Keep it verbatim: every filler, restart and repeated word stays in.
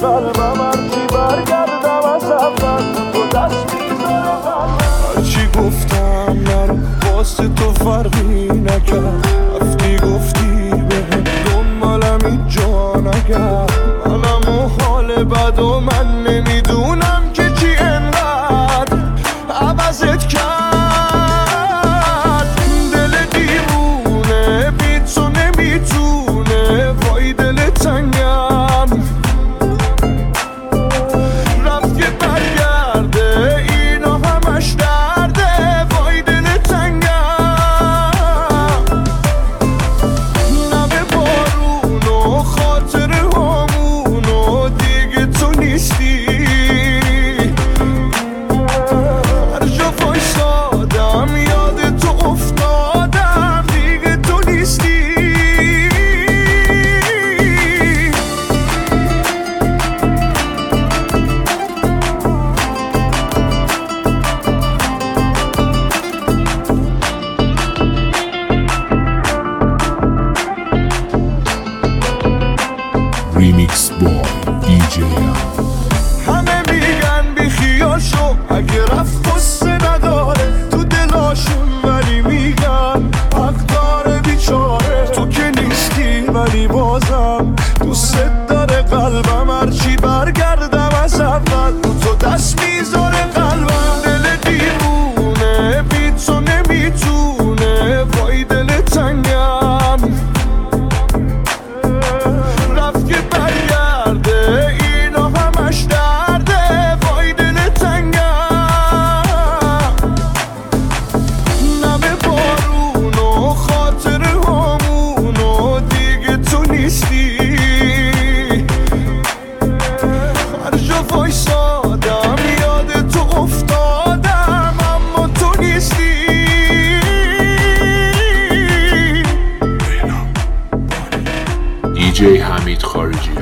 قلبم هرچی برگردم از اول تو دست میذاره قلبم. هرچی گفتم نرو واسه تو فرقی نکرد، رفتی گفتی بهم دنبالم هیچ جا نکرد. منم و حال بد و من نمیدونم که چی انقدر عوضت کرد. دل دیوونه بی تو نمیتونه، وای دل تنگم رفت که برگرده، اینا همش درده، وای دل تنگم. نم بارون و خاطر همون و دیگه تو نیستی. هر جا وایسادم یاد تو افتادم، دیگه تو نیستی. Remix Boy دی جی همه میگن بی خیال شو، اگه رفت قصه نداره تو دلاشون، ولی میگن حق داره بیچاره. تو که نیستی ولی بازم دوست داره قلبم، هرچی برگردم از اول تو تو دست میذاره قلبم. دل دیوونه بی تو نمیتونه، وای دل تنگم رفت که برگرده، اینا همش درده، وای دل تنگم. نم بارون و خاطر همون و دیگه تو نیستی. هر جا وایسادم یاد تو افتادم، اما تو نیستی. دی جی حمید خارجی.